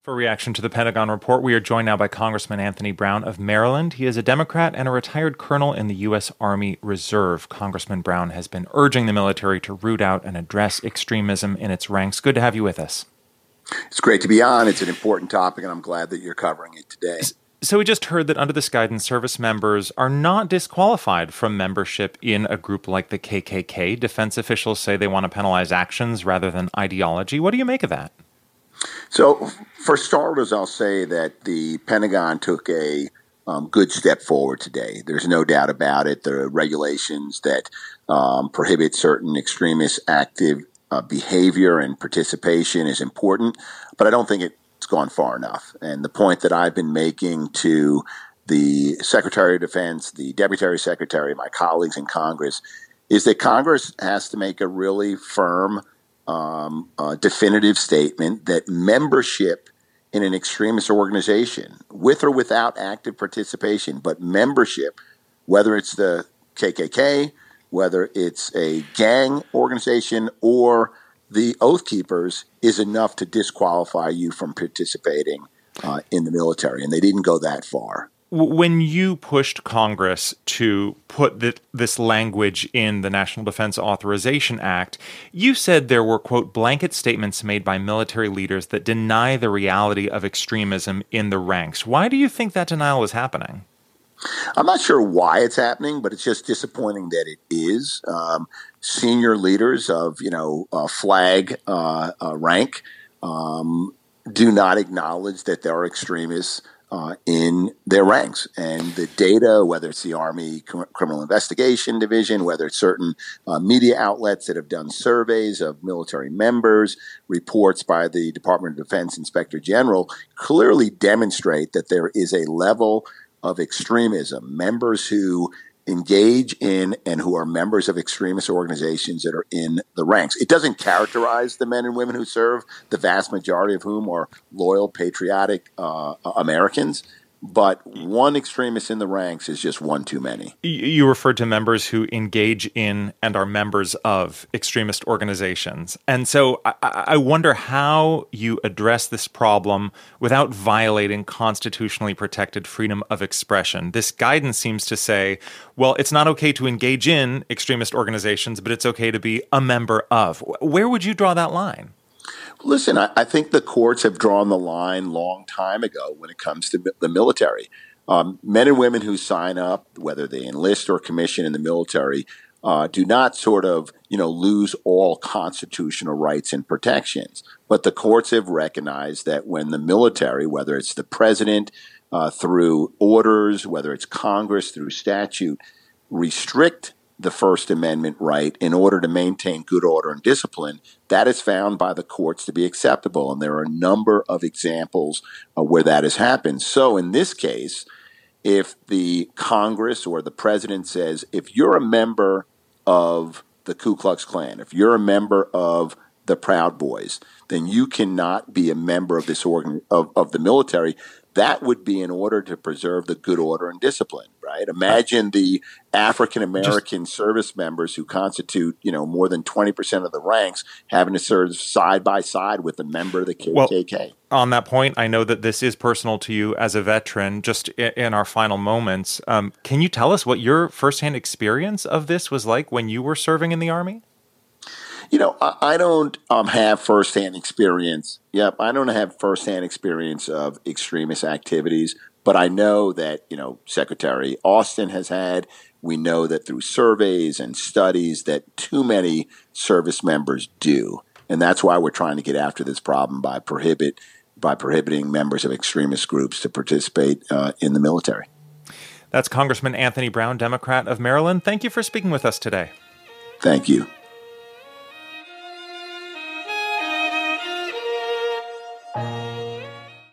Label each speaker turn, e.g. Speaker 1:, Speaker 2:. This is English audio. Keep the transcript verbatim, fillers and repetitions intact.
Speaker 1: For reaction to the Pentagon report, we are joined now by Congressman Anthony Brown of Maryland. He is a Democrat and a retired colonel in the U S. Army Reserve. Congressman Brown has been urging the military to root out and address extremism in its ranks. Good to have you with us.
Speaker 2: It's great to be on. It's an important topic, and I'm glad that you're covering it today.
Speaker 1: So we just heard that under this guidance, service members are not disqualified from membership in a group like the K K K. Defense officials say they want to penalize actions rather than ideology. What do you make of that?
Speaker 2: So, for starters, I'll say that the Pentagon took a um, good step forward today. There's no doubt about it. The regulations that um, prohibit certain extremist active uh, behavior and participation is important, but I don't think it's gone far enough. And the point that I've been making to the Secretary of Defense, the Deputy Secretary, my colleagues in Congress, is that Congress has to make a really firm Um, a definitive statement that membership in an extremist organization, with or without active participation, but membership, whether it's the K K K, whether it's a gang organization or the Oath Keepers, is enough to disqualify you from participating uh, in the military. And they didn't go that far.
Speaker 1: When you pushed Congress to put the, this language in the National Defense Authorization Act, you said there were, quote, blanket statements made by military leaders that deny the reality of extremism in the ranks. Why do you think that denial is happening?
Speaker 2: I'm not sure why it's happening, but it's just disappointing that it is. Um, senior leaders of, you know, uh, flag uh, uh, rank um, do not acknowledge that there are extremists Uh, in their ranks. And the data, whether it's the Army Criminal Investigation Division, whether it's certain uh, media outlets that have done surveys of military members, reports by the Department of Defense Inspector General, clearly demonstrate that there is a level of extremism. Members who engage in and who are members of extremist organizations that are in the ranks. It doesn't characterize the men and women who serve, the vast majority of whom are loyal, patriotic uh, Americans. But one extremist in the ranks is just one too many.
Speaker 1: You referred to members who engage in and are members of extremist organizations. And so I, I wonder how you address this problem without violating constitutionally protected freedom of expression. This guidance seems to say, well, it's not okay to engage in extremist organizations, but it's okay to be a member of. Where would you draw that line?
Speaker 2: Listen, I, I think the courts have drawn the line long time ago when it comes to the military. Um, men and women who sign up, whether they enlist or commission in the military, uh, do not sort of, you know, lose all constitutional rights and protections. But the courts have recognized that when the military, whether it's the president uh, through orders, whether it's Congress through statute, restrict the First Amendment right in order to maintain good order and discipline, that is found by the courts to be acceptable. And there are a number of examples uh, where that has happened. So in this case, if the Congress or the president says, if you're a member of the Ku Klux Klan, if you're a member of the Proud Boys, then you cannot be a member of this organ of, of the military. That would be in order to preserve the good order and discipline, right? Imagine the African-American Just, service members who constitute, you know, more than twenty percent of the ranks having to serve side by side with a member of the K K K.
Speaker 1: Well, on that point, I know that this is personal to you as a veteran. Just in our final moments, um, can you tell us what your firsthand experience of this was like when you were serving in the Army?
Speaker 2: You know, I, I don't um, have firsthand experience. Yep, I don't have firsthand experience of extremist activities, but I know that, you know, Secretary Austin has had. We know that through surveys and studies that too many service members do. And that's why we're trying to get after this problem by prohibit by prohibiting members of extremist groups to participate uh, in the military.
Speaker 1: That's Congressman Anthony Brown, Democrat of Maryland. Thank you for speaking with us today.
Speaker 2: Thank you.